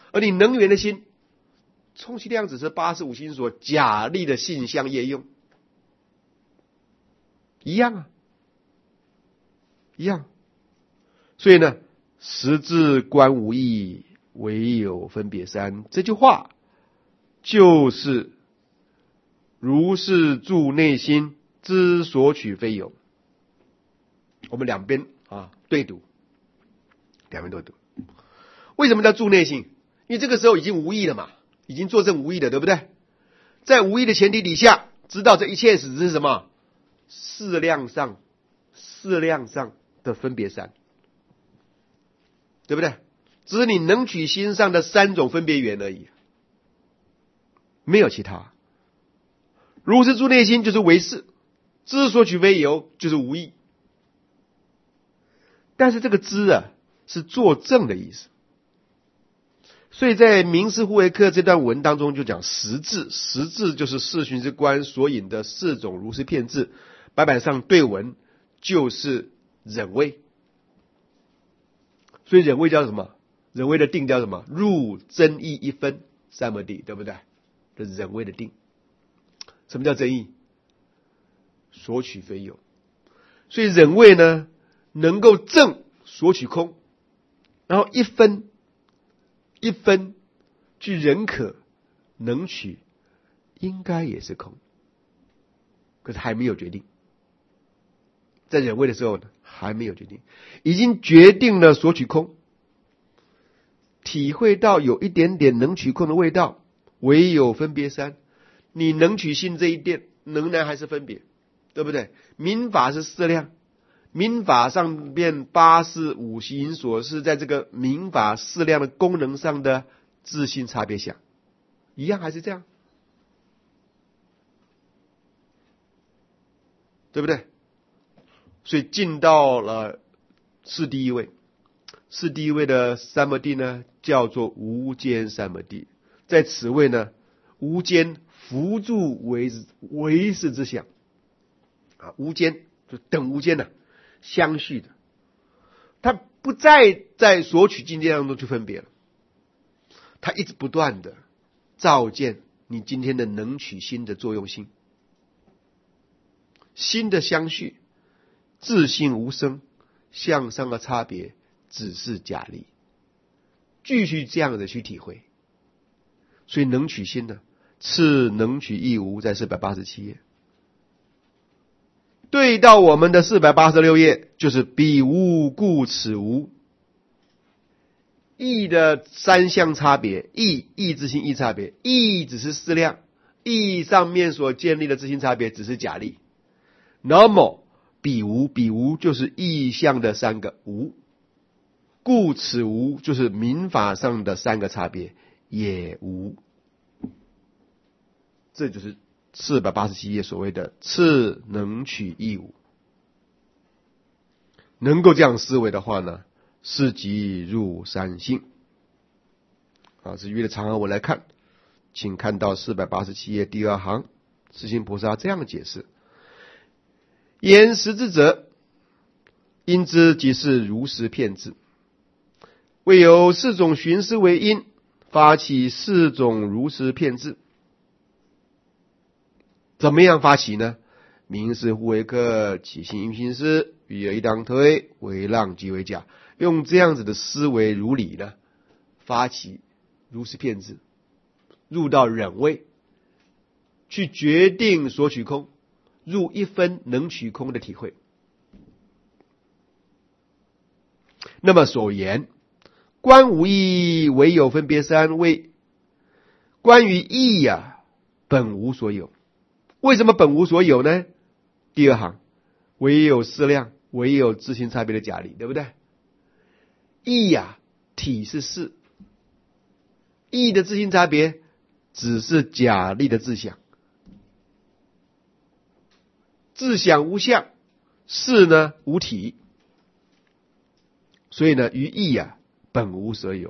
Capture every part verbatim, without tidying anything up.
而你能源的心，充其量只是八十五心所假立的性相业用，一样啊，一样。所以呢，实质观无异，唯有分别三，这句话就是如是住内心，知所取非有。我们两边啊对读，两边对读。为什么叫住内心？因为这个时候已经无异了嘛，已经作证无异了，对不对？在无异的前提底下，知道这一切只是什么？事量上，事量上的分别三，对不对？只是你能取心上的三种分别缘而已，没有其他。如是住内心就是唯识，知所取非有就是无异。但是这个知啊，是作证的意思。所以在明师护卫课这段文当中就讲实质，实质就是四寻之观所引的四种如是骗智，白板上对文就是忍位。所以忍位叫什么？忍位的定叫什么？入真义一分三摩地，对不对？这是忍位的定。什么叫真义？所取非有。所以忍位呢，能够证所取空，然后一分一分据人可能取，应该也是空，可是还没有决定。在忍位的时候呢，还没有决定，已经决定了所取空，体会到有一点点能取空的味道，唯有分别三。你能取心这一点，仍然还是分别，对不对？民法是四量，民法上面八识五行所是在这个民法四量的功能上的自性差别相，一样还是这样，对不对？所以进到了是第一位，是第一位的三摩地呢，叫做无间三摩地。在此位呢，无间扶助为唯识之相啊，无间就等无间的、啊、相续的，它不再在所取境界当中去分别了，它一直不断的照见你今天的能取心的作用性，心的相续，自性无生，向上的差别只是假立，继续这样的去体会。所以能取心呢，次能取亦无，在四百八十七页。对到我们的四百八十六页，就是彼无故此无。义的三项差别，义义自性义差别，义只是思量，义上面所建立的自性差别只是假立。那么彼无，彼无就是义相的三个无，故此无就是民法上的三个差别也无。这就是四百八十七页所谓的次能取亦无。能够这样思维的话呢，是即入三性。啊，至于的长行文来看，请看到四百八十七页第二行，世亲菩萨这样解释：言实之者，因之即是如实骗智。为有四种寻思为因，发起四种如实骗智。怎么样发起呢？明师护卫课，起心因心思，与而一当推，为让即为假。用这样子的思维如理呢，发起如实骗智，入到忍位，去决定所取空，入一分能取空的体会。那么所言观无异，唯有分别三，谓关于异呀、啊，本无所有。为什么本无所有呢？第二行，唯有思量，唯有自性差别的假立，对不对？义呀、啊，体是事，义的自性差别只是假立的自想，自想无相，事呢无体，所以呢，于义呀、啊，本无所有。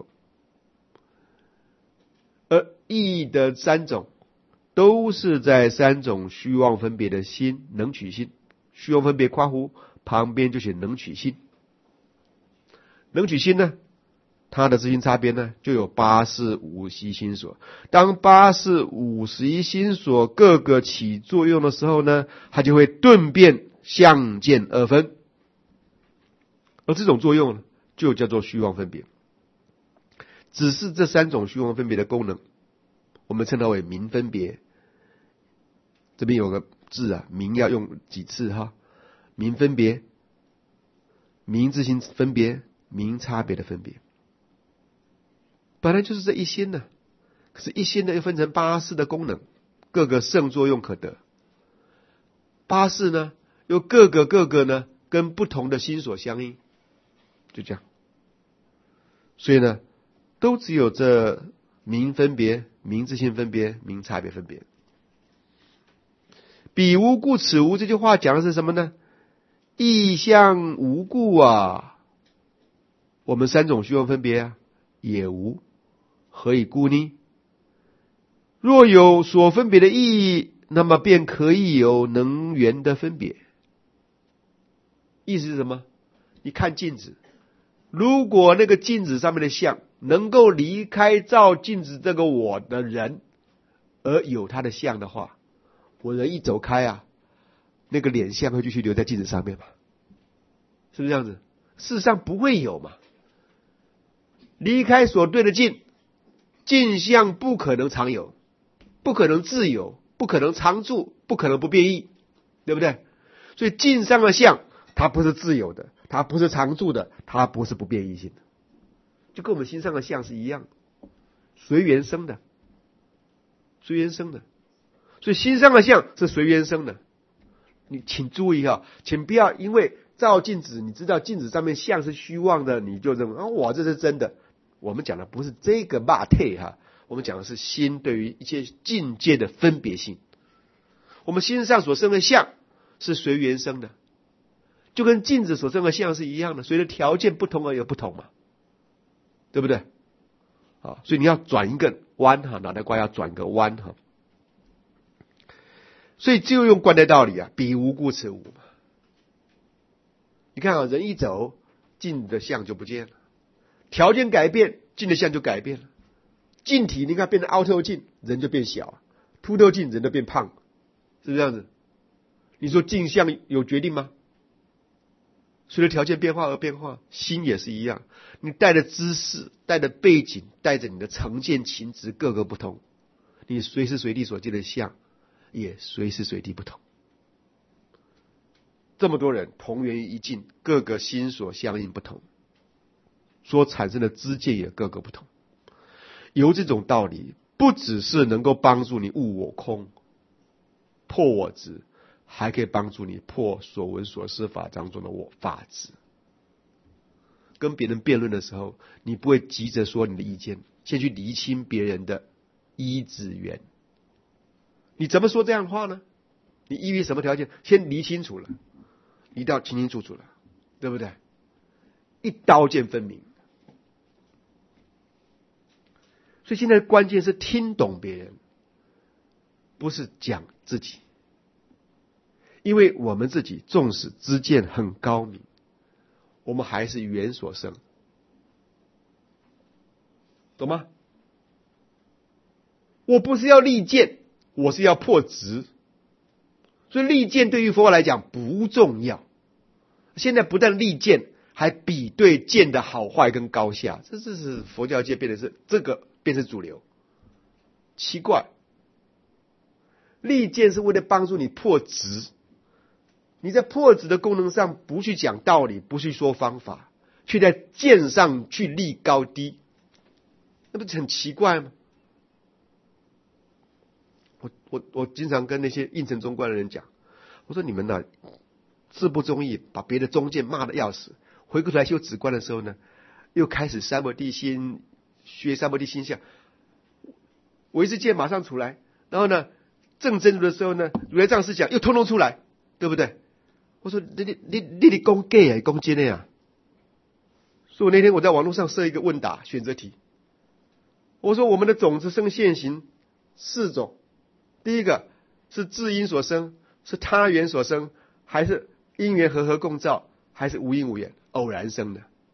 而义的三种都是在三种虚妄分别的心，能取心，虚妄分别括弧旁边就写能取心。能取心呢， 它的自性差别呢，就有八识五十一心所。当八识五十一心所各个起作用的时候呢，它就会顿变相见二分。而这种作用呢，就叫做虚妄分别。只是这三种虚妄分别的功能，我们称它为明分别。这边有个字啊，明要用几次哈？明分别、明自性分别、明差别的分别。本来就是这一心呢，可是一心呢又分成八识的功能，各个胜作用可得。八识呢又各个各个呢跟不同的心所相应，就这样。所以呢，都只有这明分别、明自性分别、明差别分别。彼无故此无，这句话讲的是什么呢？异相无故啊，我们三种虚妄分别啊也无，何以故呢？若有所分别的意义，那么便可以有能缘的分别。意思是什么？你看镜子，如果那个镜子上面的像能够离开照镜子这个我的人，而有他的像的话，我人一走开啊，那个脸像会继续留在镜子上面吗？是不是这样子？事实上不会有嘛。离开所对的镜，镜像不可能常有，不可能自有，不可能常住，不可能不变异，对不对？所以镜上的像，它不是自有的，它不是常住的，它不是不变异性的，就跟我们心上的像是一样，随缘生的，随缘生的。所以心上的像是随缘生的。你请注意哈，请不要因为照镜子，你知道镜子上面像是虚妄的，你就认为啊，我这是真的。我们讲的不是这个骂退哈，我们讲的是心对于一切境界的分别性。我们心上所生的像是随缘生的，就跟镜子所生的像是一样的，随着条件不同而有不同嘛，对不对？啊，所以你要转一个弯哈，脑袋瓜要转个弯哈。所以就用观待道理啊，彼无故此无嘛。你看啊，人一走，镜的像就不见了，条件改变，镜的像就改变了。镜体你看变成凹透镜，人就变小；凸透镜，人就变胖，是不是这样子？你说镜像有决定吗？随着条件变化而变化，心也是一样。你带的知识、带的背景、带着你的成见、情执各个不同，你随时随地所见的像也随时随地不同。这么多人同源于一境，各个心所相应不同，所产生的知见也各个不同。由这种道理，不只是能够帮助你悟我空、破我执，还可以帮助你破所闻所思法当中的我法执。跟别人辩论的时候，你不会急着说你的意见，先去厘清别人的依止源。你怎么说这样的话呢？你依于什么条件？先厘清楚了，一定要清清楚楚了，对不对？一刀见分明。所以现在关键是听懂别人，不是讲自己。因为我们自己纵使知见很高明，我们还是缘所生，懂吗？我不是要立见，我是要破执。所以立见对于佛法来讲不重要。现在不但立见，还比对见的好坏跟高下，这这是佛教界变成是这个变成主流，奇怪。立见是为了帮助你破执，你在破执的功能上不去讲道理，不去说方法，却在见上去立高低，那不是很奇怪吗？我我我经常跟那些应承中观的人讲，我说你们呢、啊，自不中意，把别的中见骂得要死，回过头来修止观的时候呢，又开始三摩地心，学三摩地心相，唯识见马上出来，然后呢，正真如的时候呢，如来藏思想又通通出来，对不对？我说你你你你你讲假啊，讲真的啊！所以我那天我在网络上设一个问答选择题，我说我们的种子生现行四种。第一个是自因所生，是他缘所生，还是因缘和合共造，还是无因无缘偶然生的？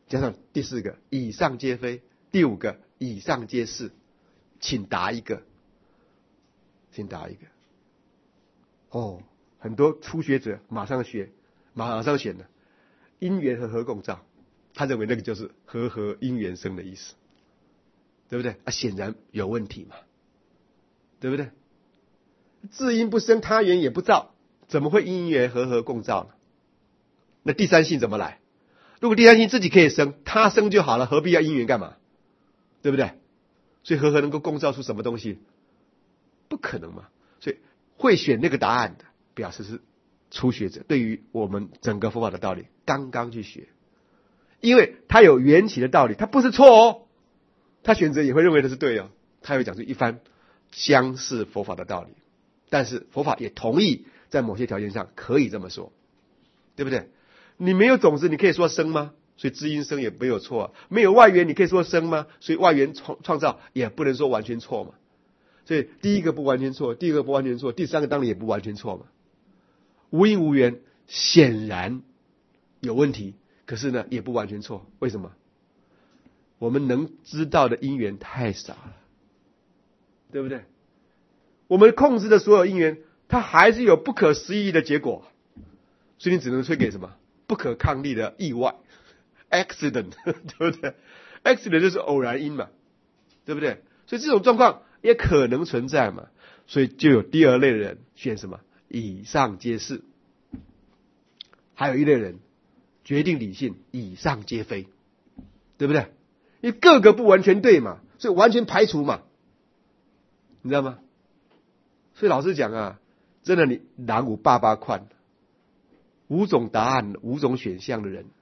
加上第四个以上皆非，第五个以上皆是，请答一个，请答一个。哦，很多初学者马上学，马上选了因缘和合共造，他认为那个就是和合因缘生的意思，对不对？啊，显然有问题嘛，对不对？自因不生，他缘也不造，怎么会因缘和合共造呢？那第三性怎么来？如果第三性自己可以生，他生就好了，何必要因缘干嘛？对不对？所以和合能够共造出什么东西？不可能嘛。所以会选那个答案的，表示是初学者，对于我们整个佛法的道理刚刚去学，因为他有缘起的道理，他不是错哦，他选择也会认为的是对哦，他会讲出一番相似佛法的道理，但是佛法也同意在某些条件上可以这么说，对不对？你没有种子，你可以说生吗？所以知因生也没有错啊。没有外缘，你可以说生吗？所以外缘创创造也不能说完全错嘛。所以第一个不完全错，第二个不完全错，第三个当然也不完全错嘛。无因无缘显然有问题，可是呢也不完全错。为什么？我们能知道的因缘太少了，对不对？我们控制的所有因缘，它还是有不可思议的结果，所以你只能推给什么？不可抗力的意外 accident， 对不对？ accident 就是偶然因嘛，对不对？所以这种状况也可能存在嘛，所以就有第二类的人选什么？以上皆是。还有一类人决定理性，以上皆非，对不对？因为各个不完全对嘛，所以完全排除嘛，你知道吗？所以老实讲啊，真的你南无八八宽，五种答案五种选项的人，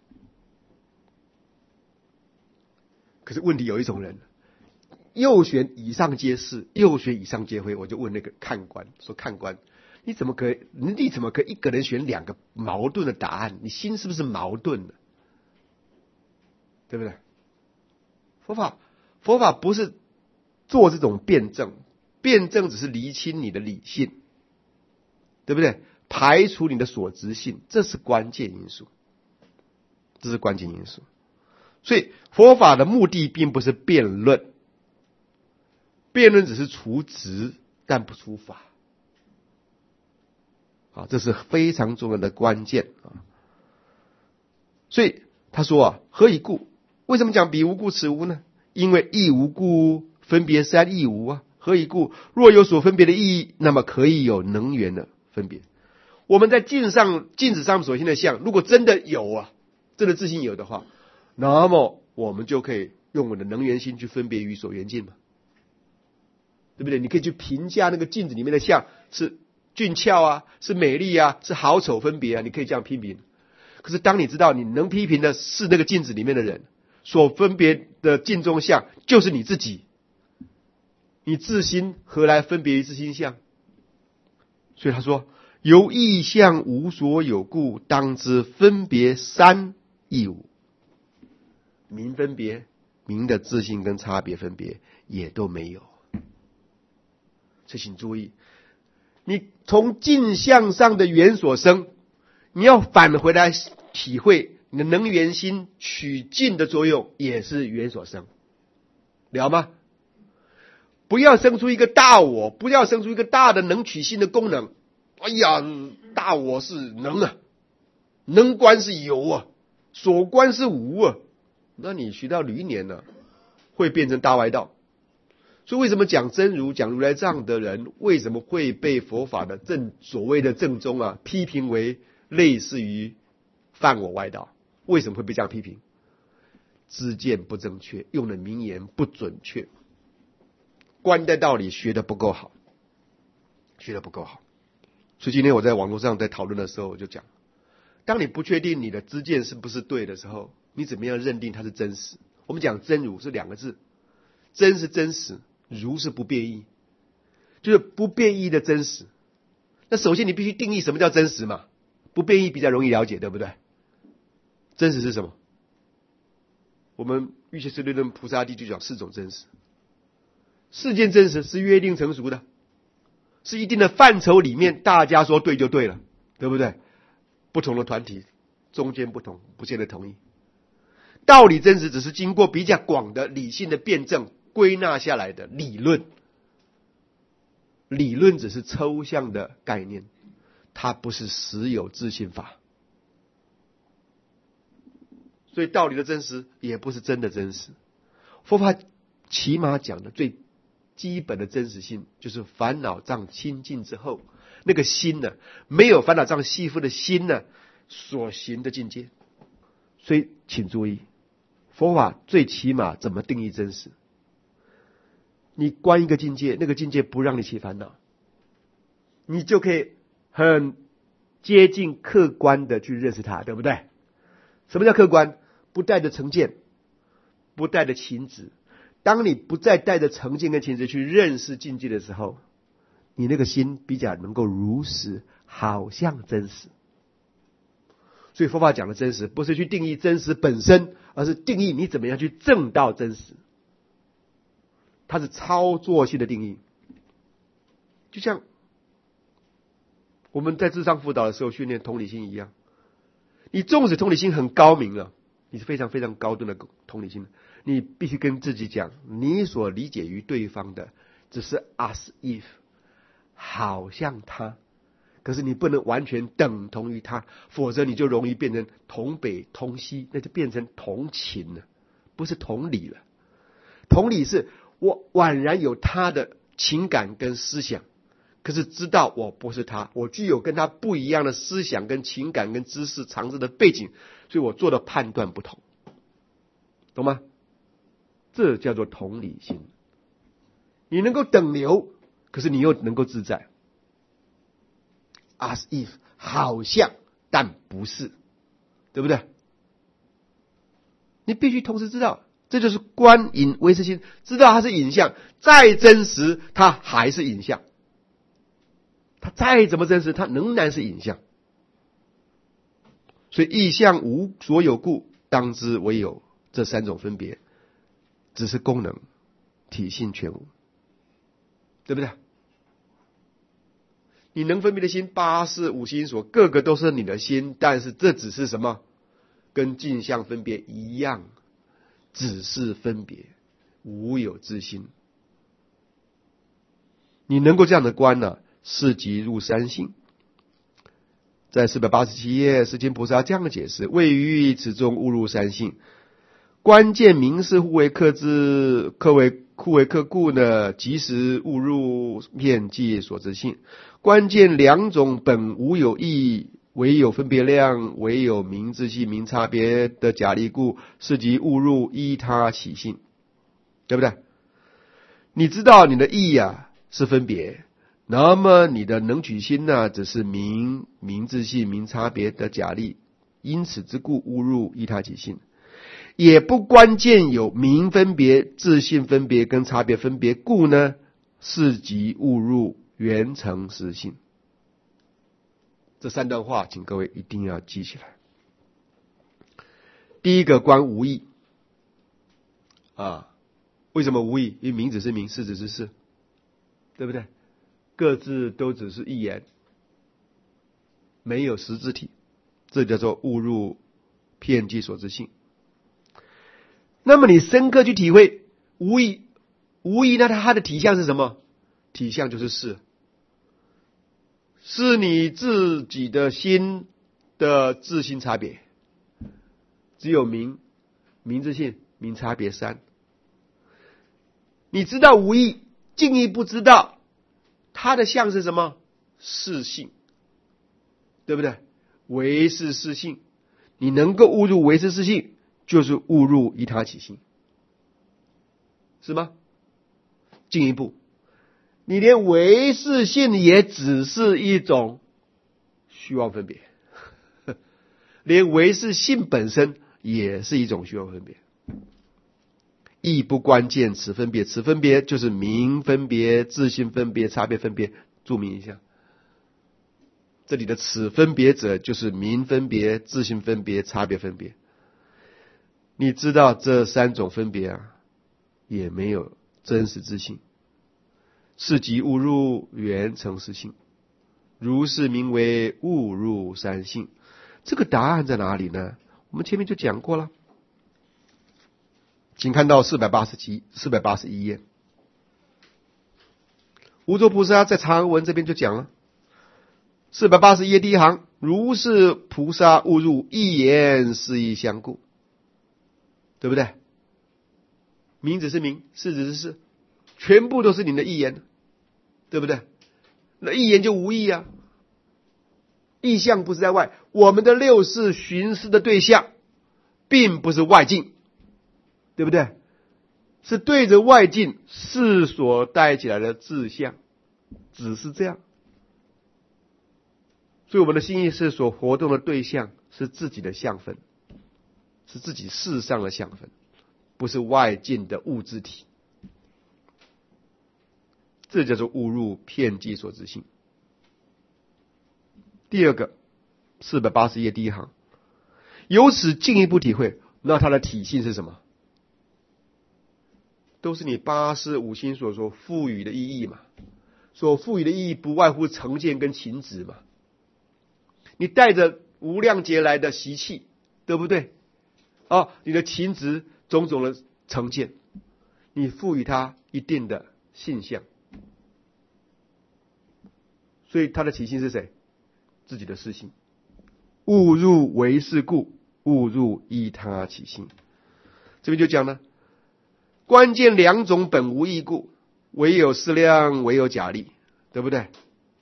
可是问题有一种人又选以上皆是，又选以上皆非，我就问那个看官说，看官你怎么可以你怎么可以一个人选两个矛盾的答案？你心是不是矛盾的？对不对？佛法佛法不是做这种辩证，辩证只是厘清你的理性，对不对？排除你的所执性，这是关键因素，这是关键因素。所以佛法的目的并不是辩论，辩论只是除执但不除法，啊，这是非常重要的关键啊。所以他说啊，何以故？为什么讲彼无故此无呢？因为亦无故，分别三亦无啊。何以故？若有所分别的意义，那么可以有能缘的分别。我们在镜上镜子上所现的相，如果真的有啊，真的自信有的话，那么我们就可以用我们的能缘心去分别于所缘境嘛，对不对？你可以去评价那个镜子里面的相是俊俏啊，是美丽啊，是好丑分别啊，你可以这样批评。可是当你知道你能批评的是那个镜子里面的人所分别的镜中相就是你自己，你自心何来分别于自心相？所以他说，由异相无所有故，当知分别三亦无。明分别，明的自性跟差别分别也都没有。所以请注意，你从镜相上的缘所生，你要返回来体会你的能缘心取镜的作用也是缘所生，了吗？不要生出一个大我，不要生出一个大的能取性的功能。哎呀，大我是能啊，能观是有啊，所观是无啊，那你学到驴年呢、啊，会变成大外道。所以为什么讲真如讲如来藏的人为什么会被佛法的正所谓的正宗啊批评为类似于犯我外道？为什么会被这样批评？知见不正确，用的名言不准确，观待道理学得不够好，学得不够好。所以今天我在网络上在讨论的时候，我就讲，当你不确定你的知见是不是对的时候，你怎么样认定它是真实？我们讲真如是两个字，真是真实，如是不变异，就是不变异的真实。那首先你必须定义什么叫真实嘛，不变异比较容易了解，对不对？真实是什么？我们瑜伽师论论菩萨地就讲四种真实。世间真实是约定成熟的，是一定的范畴里面大家说对就对了，对不对？不同的团体中间不同，不见得同意。 道理真实只是经过比较广的理性的辩证归纳下来的理论。理论只是抽象的概念，它不是实有自性法。所以道理的真实也不是真的真实。佛法起码讲的最基本的真实性，就是烦恼障清净之后，那个心呢，没有烦恼障系缚的心呢，所行的境界。所以请注意，佛法最起码怎么定义真实？你观一个境界，那个境界不让你起烦恼，你就可以很接近客观的去认识它，对不对？什么叫客观？不带着成见，不带着情执。当你不再带着成见跟情执去认识境界的时候，你那个心比较能够如实，好像真实。所以佛法讲的真实，不是去定义真实本身，而是定义你怎么样去证到真实。它是操作性的定义。就像我们在智商辅导的时候训练同理心一样，你纵使同理心很高明了，你是非常非常高端的同理心，你必须跟自己讲，你所理解于对方的只是 as if， 好像他，可是你不能完全等同于他，否则你就容易变成同北同西，那就变成同情了，不是同理了。同理是我宛然有他的情感跟思想，可是知道我不是他，我具有跟他不一样的思想跟情感跟知识常识的背景，所以我做的判断不同，懂吗？这叫做同理心。你能够等流，可是你又能够自在。as if 好像但不是，对不对？你必须同时知道，这就是观影唯识心，知道它是影像，再真实它还是影像，它再怎么真实它仍然是影像。所以意象无所有故，当知唯有，这三种分别只是功能，体性全无，对不对？你能分别的心，八识五心所各个都是你的心，但是这只是什么？跟镜像分别一样，只是分别，无有自心。你能够这样的观呢、啊，是即入三性。在四百八十七页，世亲菩萨这样的解释：位于此中误入三性，关键名是互为克之，克为互为克故呢，即时误入遍计所知性。关键两种本无有义，唯有分别量，唯有名自性名差别的假立故，是即误入依他起性，对不对？你知道你的义啊是分别，那么你的能取心呢、啊，只是名名自性名差别的假立，因此之故误入依他起性。也不关键有名分别、自性分别跟差别分别故呢，是即误入缘成实性。这三段话请各位一定要记起来。第一个观无义啊，为什么无义？因为名只是名，事只是事，对不对？各自都只是一言，没有实质体，这叫做误入遍计所知性。那么你深刻去体会无义，无义呢，它的体相是什么？体相就是事，是你自己的心的自性差别，只有名、名自性、名差别三。你知道无义，进一步知道它的相是什么？事性，对不对？唯是事性，你能够误入唯是事性，就是误入依他起性，是吗？进一步，你连唯是性也只是一种虚妄分别，连唯是性本身也是一种虚妄分别。亦不关键此分别，此分别就是名分别、自性分别、差别分别。注明一下，这里的此分别者就是名分别、自性分别、差别分别。你知道这三种分别啊，也没有真实之性，是即误入缘成实性，如是名为误入三性。这个答案在哪里呢？我们前面就讲过了。 请看到四百八十七、四百八十一页。无著菩萨在长文这边就讲了，四百八十一页第一行，如是菩萨误入一言是义相故，对不对？名指是名，事指是事，全部都是你的意言，对不对？那意言就无义啊，意象不是在外，我们的六识寻思的对象并不是外境，对不对？是对着外境事所带起来的志向，只是这样。所以我们的心意识所活动的对象是自己的相分，是自己事上的相分，不是外境的物质体。这叫做误入遍计所知性。第二个，四百八十页第一行，由此进一步体会，那它的体性是什么？都是你八识五心所所赋予的意义嘛，所赋予的意义不外乎成见跟情执嘛。你带着无量劫来的习气，对不对？哦，你的情执种种的成见，你赋予它一定的性相，所以它的体性是谁？自己的事性。误入为是故，误入依他起性。这边就讲了，关键两种本无异故，唯有思量，唯有假立，对不对？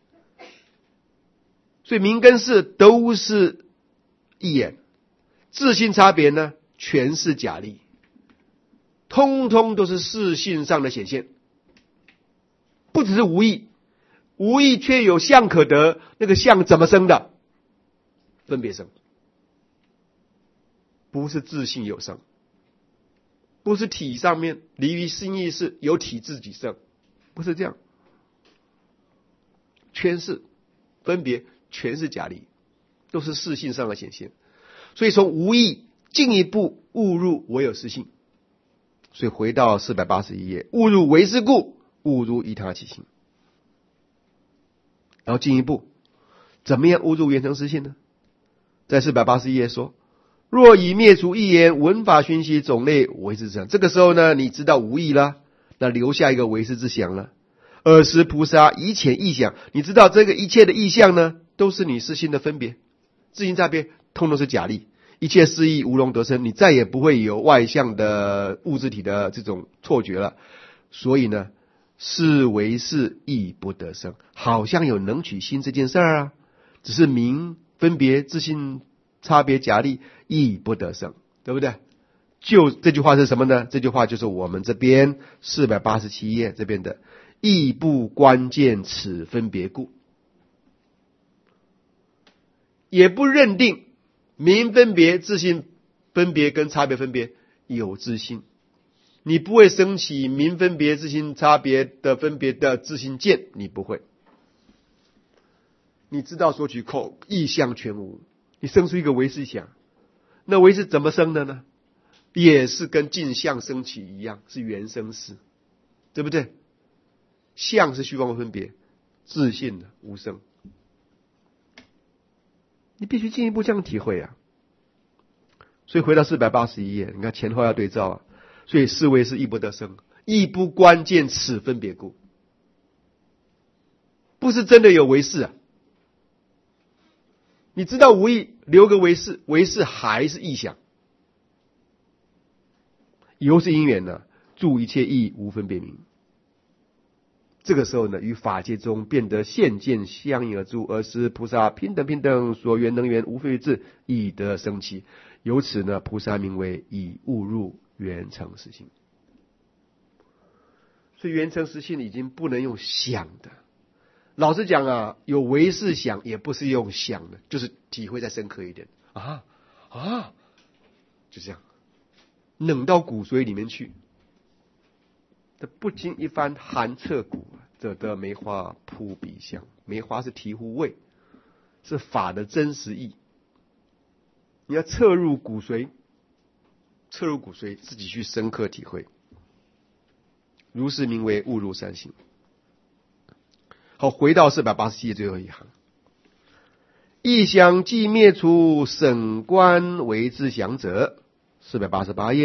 所以名跟事都是一眼，自性差别呢，全是假立，通通都是事性上的显现，不只是无义，无义却有相可得，那个相怎么生的？分别生，不是自性有生，不是体上面离于心意识有体自己生，不是这样，全是分别，全是假立，都是事性上的显现。所以从无义进一步误入唯有实性。所以回到四百八十一页，误入为是故，误入依他起性。然后进一步，怎么样误入缘成实性呢？在四百八十一页说，若以灭除一言文法熏习种类为是之想，这个时候呢，你知道无义了，那留下一个为是之想了。尔时菩萨以前意想，你知道这个一切的意象呢，都是你事性的分别，自性差别，通通是假立，一切事意无容得生，你再也不会有外向的物质体的这种错觉了。所以呢，是为是亦不得生，好像有能取心这件事儿啊，只是名分别自性差别假立亦不得生，对不对？就这句话是什么呢？这句话就是我们这边四百八十七页这边的亦不关键此分别故，也不认定名分别自性分别跟差别分别有自性，你不会升起名分别自性差别的分别的自性见，你不会。你知道索取口意象全无，你生出一个唯识想，那唯识怎么生的呢？也是跟镜像升起一样，是原生识，对不对？相是虚妄分别，自性的无生，你必须进一步这样体会啊。所以回到四百八十一页，你看前后要对照啊。所以是为是亦不得生，亦不关键此分别故，不是真的有唯识啊。你知道无义，留个唯识，唯识还是意想，由是因缘呢，助一切义无分别名。这个时候呢，与法界中变得现见相应而住，而是菩萨平等平等，所缘能缘无非智，亦得生起。由此呢，菩萨名为以误入缘成实性。所以缘成实性已经不能用想的。老实讲啊，有唯识想也不是用想的，就是体会再深刻一点啊啊，就这样冷到骨髓里面去。这不经一番寒彻骨，则得梅花扑鼻香。梅花是醍醐味，是法的真实意。你要彻入骨髓，彻入骨髓，自己去深刻体会。如是名为误入三性。好，回到四百八十七页最后一行，意想既灭除审观为之想者，四百八十八页，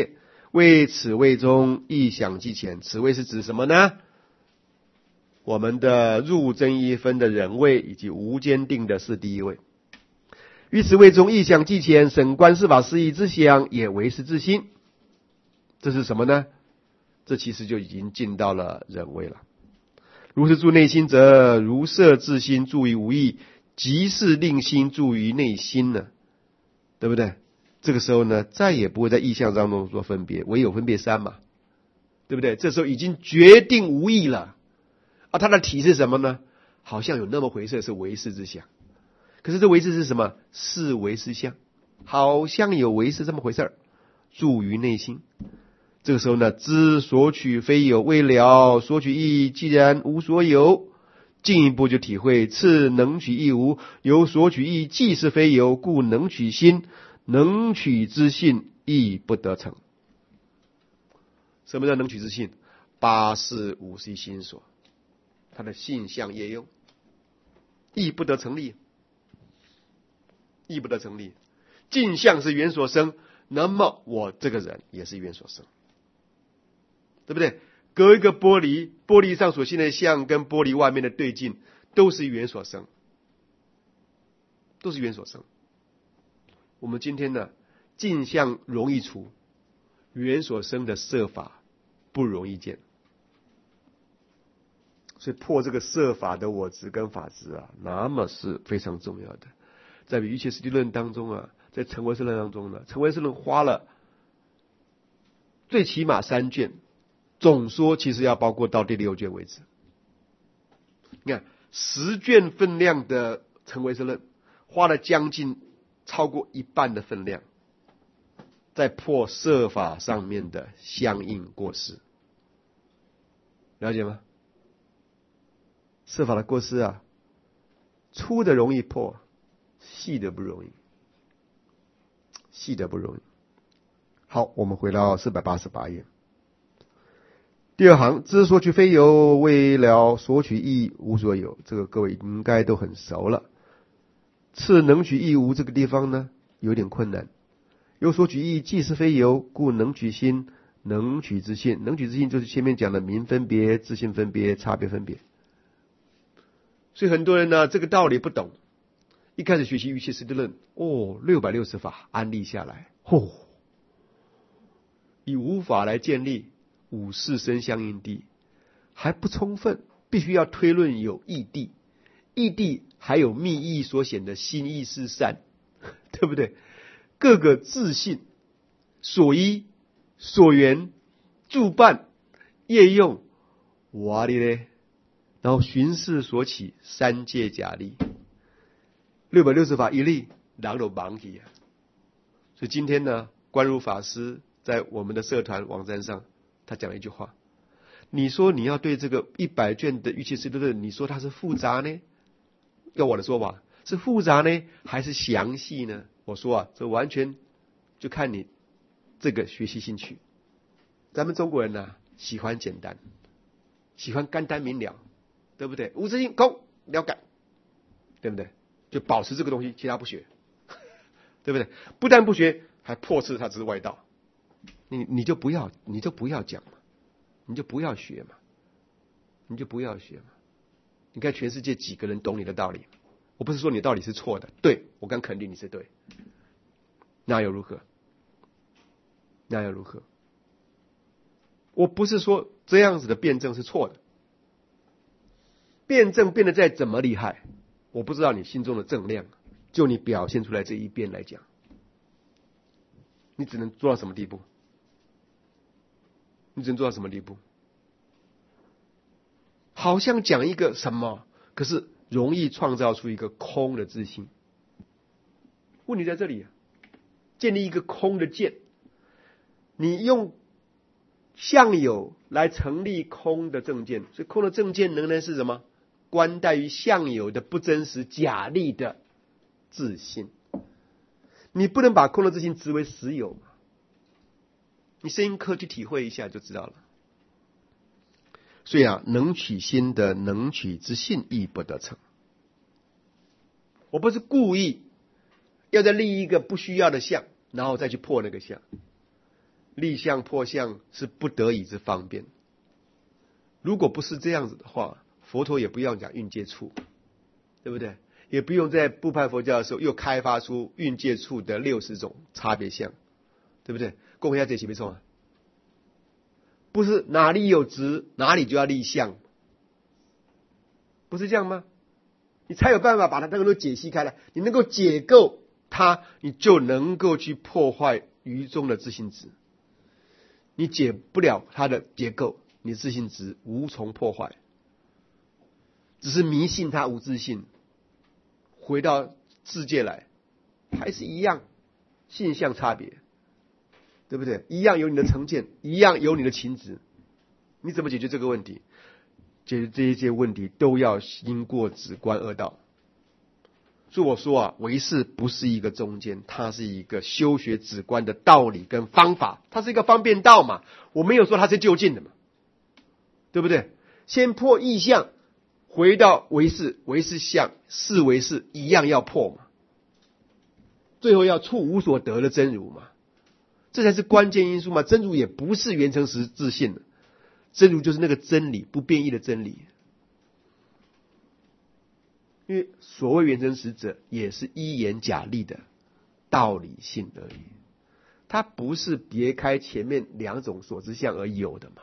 为此谓中意想既浅，此谓是指什么呢？我们的入真一分的人位以及无间定的是第一位。于此谓中意想既浅，审观事法事义之想，也为是自心。这是什么呢？这其实就已经进到了人位了。如是住内心者，如摄自心住于无义，即是令心住于内心呢，对不对？这个时候呢，再也不会在意象当中做分别，唯有分别三嘛，对不对？这时候已经决定无义了。啊，它的体是什么呢？好像有那么回事，是唯识之相。可是这唯识是什么？是唯识相，好像有唯识这么回事，住于内心。这个时候呢，知所取非有，未了所取义，既然无所有，进一步就体会次能取义无，有所取义既是非有，故能取心，能取之性亦不得成。什么叫能取之性？八事五是心所，它的性相业用，亦不得成立，亦不得成立。镜像是缘所生，那么我这个人也是缘所生，对不对？隔一个玻璃，玻璃上所现的像跟玻璃外面的对镜都是缘所生，都是缘所生。我们今天呢，镜像容易除，缘所生的色法不容易见，所以破这个色法的我执跟法执啊，那么是非常重要的。在瑜伽师地论当中啊，在成唯识论当中呢，成唯识论花了最起码三卷，总说其实要包括到第六卷为止。你看十卷分量的成唯识论，花了将近超过一半的分量，在破色法上面的相应过失，了解吗？色法的过失啊，粗的容易破，细的不容易，细的不容易。好，我们回到四百八十八页。第二行，知所取非有，未了所取义无所有，这个各位应该都很熟了。次能取义无这个地方呢，有点困难。有所取义既是非有，故能取心，能取之性。能取之性就是前面讲的名分别、自性分别、差别分别。所以很多人呢，这个道理不懂。一开始学习瑜伽师地论，哦，六百六十法安立下来，哦，以无法来建立五事生相应地，还不充分，必须要推论有义地，义地还有密意所显的心意是善，对不对？各个自性、所依、所缘、助伴、业用，哇哩嘞，然后寻事所起，三界假立，六百六十法一立，人都忙起啊！所以今天呢，观如法师在我们的社团网站上，他讲了一句话：你说你要对这个一百卷的瑜伽师地论，你说它是复杂呢？要我的说法，是复杂呢，还是详细呢？我说啊，这完全就看你这个学习兴趣。咱们中国人呢、啊，喜欢简单，喜欢简单明了，对不对？无自性空了解，对不对？就保持这个东西，其他不学，对不对？不但不学，还破斥它只是外道。你你就不要，你就不要讲嘛，你就不要学嘛，你就不要学嘛。你看全世界几个人懂你的道理？我不是说你的道理是错的，对，我敢肯定你是对，那又如何？那又如何？我不是说这样子的辩证是错的，辩证变得再怎么厉害，我不知道你心中的正量，就你表现出来这一辩来讲，你只能做到什么地步？你只能做到什么地步？好像讲一个什么，可是容易创造出一个空的自性。问题在这里啊，建立一个空的见，你用相有来成立空的正见，所以空的正见仍然是什么？观待于相有的不真实假立的自性。你不能把空的自性执为实有嘛？你深刻去体会一下就知道了。所以啊，能取心的能取之性亦不得成。我不是故意要再立一个不需要的相，然后再去破那个相。 立相破相是不得已之方便。如果不是这样子的话，佛陀也不要讲蕴界处，对不对？也不用在部派佛教的时候又开发出蕴界处的六十种差别相，对不对？供一下这些没错啊。不是哪里有执哪里就要立相，不是这样吗？你才有办法把它能够解析开来，你能够解构它，你就能够去破坏于中的自性执。你解不了它的结构，你自性执无从破坏，只是迷信它无自性，回到世界来还是一样性相差别，对不对？一样有你的成见，一样有你的情执，你怎么解决这个问题？解决这一些问题都要经过止观二道。所以我说啊，唯识不是一个中间，它是一个修学止观的道理跟方法，它是一个方便道嘛。我没有说它是就近的嘛，对不对？先破异相，回到唯识，唯识相是唯识一样要破嘛，最后要触无所得的真如嘛，这才是关键因素嘛。真如也不是缘成实自性的，真如就是那个真理，不变异的真理。因为所谓缘成实者，也是一言假立的道理性而已，它不是别开前面两种所知相而有的嘛。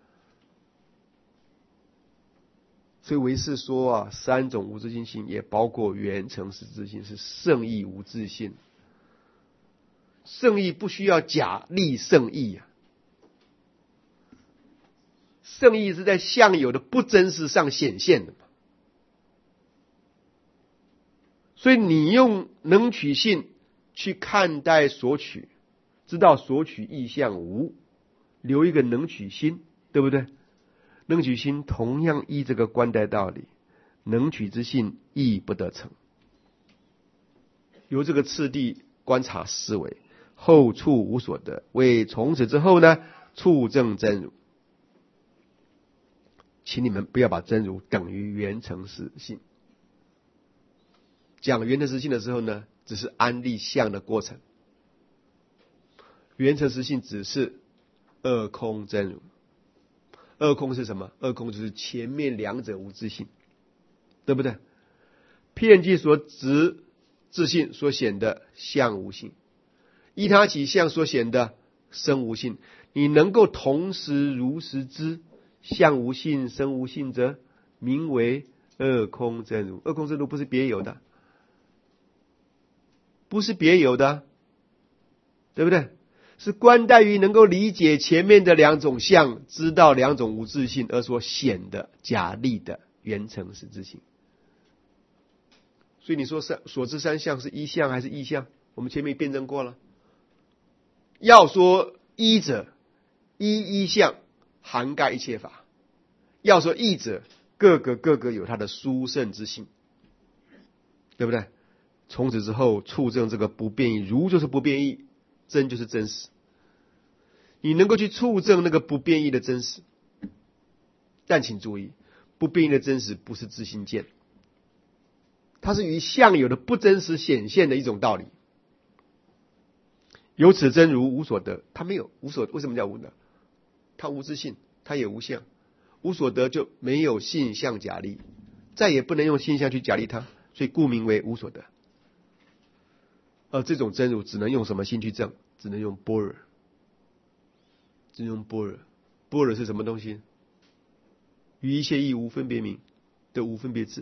所以唯识说啊，三种无自性性也包括缘成实自性，是圣义无自性。圣义不需要假立圣义啊，圣义是在相有的不真实上显现的嘛。所以你用能取性去看待所取，知道所取异相无，留一个能取心，对不对？能取心同样依这个观待道理，能取之性亦不得成。由这个次第观察思维，后处无所得，为从此之后呢，处证真如。请你们不要把真如等于缘成实性。讲缘成实性的时候呢，只是安立相的过程。缘成实性只是二空真如。二空是什么？二空就是前面两者无自性，对不对？遍计所执自性所显的相无性，依他起相所显的生无性，你能够同时如实知相无性生无性者，名为二空真如。二空真如不是别有的，不是别有的，对不对？是观待于能够理解前面的两种相，知道两种无自性而所显的假立的缘成实自性。所以你说所知三相是一相还是异相？我们前面辩证过了。要说一者，一一相涵盖一切法；要说异者，各个各个有它的殊胜之性，对不对？从此之后，触证这个不变异，如就是不变异，真就是真实。你能够去触证那个不变异的真实，但请注意，不变异的真实不是自性见，它是于相有的不真实显现的一种道理。由此真如无所得，它没有无所，为什么叫无呢？它无自性，它也无相，无所得就没有性相假立，再也不能用性相去假立它，所以故名为无所得。而这种真如只能用什么心去证？只能用般若，只能用般若。般若是什么东西？于一切义无分别名的无分别智。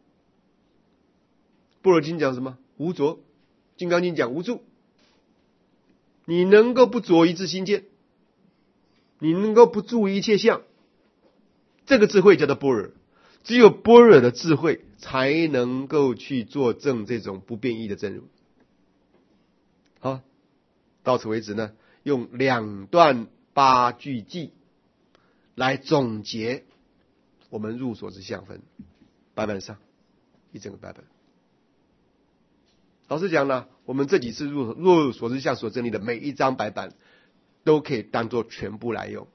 般若经讲什么？无着。金刚经讲无住。你能够不着一自心见，你能够不住一切相，这个智慧叫做般若。只有般若的智慧才能够去作证这种不变异的真如。好，到此为止呢，用两段八句偈来总结我们入所之相分白本上一整个白本。老实讲呢，我们这几次入入所知相所整理的每一张白板都可以当作全部来用，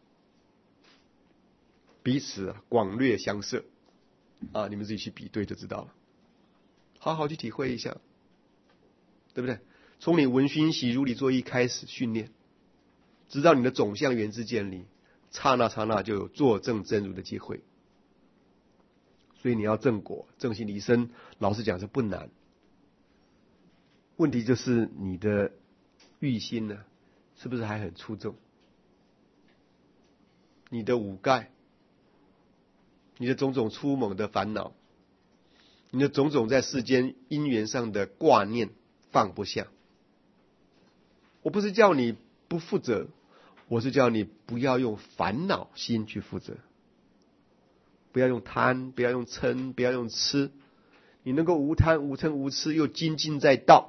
彼此广略相摄啊，你们自己去比对就知道了，好好去体会一下，对不对？从你闻熏习如理作意开始训练， 直到你的总相原之建立，刹那刹那就有作证真如的机会。所以你要正果正心离身，老实讲是不难。问题就是你的欲心呢，是不是还很出众？你的五盖，你的种种粗猛的烦恼，你的种种在世间因缘上的挂念放不下。我不是叫你不负责，我是叫你不要用烦恼心去负责，不要用贪，不要用嗔，不要用痴。你能够无贪无嗔无痴，又精进在道，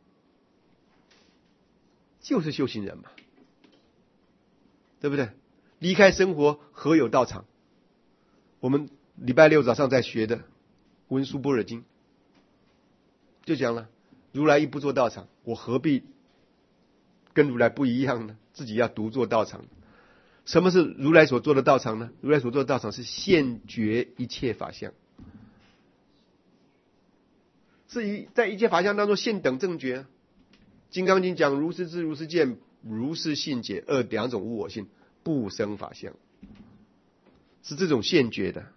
就是修行人嘛，对不对？离开生活何有道场？我们礼拜六早上在学的文殊般若经就讲了，如来一不做道场，我何必跟如来不一样呢？自己要独做道场。什么是如来所做的道场呢？如来所做的道场是现觉一切法相，是以在一切法相当中现等正觉。金刚经讲如是知如是见如是信解二两种无我性，不生法相，是这种现觉的。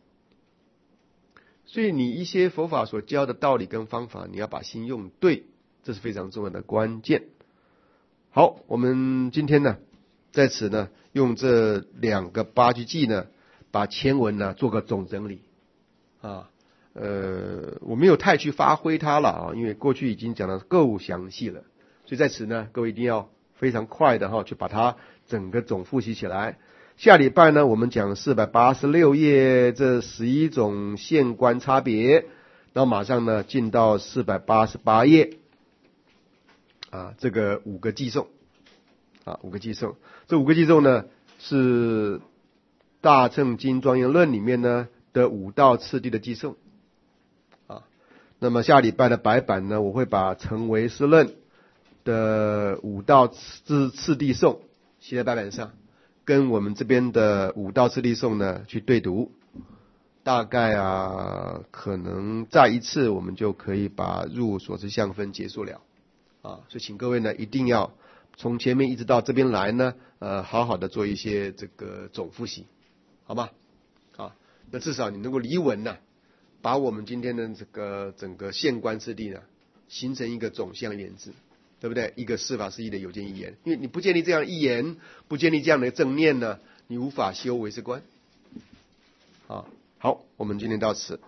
所以你一些佛法所教的道理跟方法，你要把心用对，这是非常重要的关键。好，我们今天呢在此呢用这两个八句偈呢，把前文呢做个总整理啊。呃，我没有太去发挥它了啊，因为过去已经讲得够详细了，所以在此呢，各位一定要非常快的哈，去把它整个总复习起来。下礼拜呢，我们讲四百八十六页这十一种现观差别，然后马上呢进到四百八十八页啊，这个五个偈颂啊，五个偈颂，这五个偈颂呢是大乘经庄严论里面呢的五道次第的偈颂。那么下礼拜的白板呢，我会把成唯识论的五道次次第颂写在白板上，跟我们这边的五道次第颂呢去对读。大概啊，可能再一次我们就可以把入所知相分结束了啊。所以请各位呢一定要从前面一直到这边来呢，呃，好好的做一些这个总复习，好吗？啊，那至少你能够离文呢、啊。把我们今天的这个整个现观次第呢，形成一个总相原字，对不对？一个四法四义的有见一言，因为你不建立这样一言，不建立这样的正念呢，你无法修唯识观。啊，好，我们今天到此。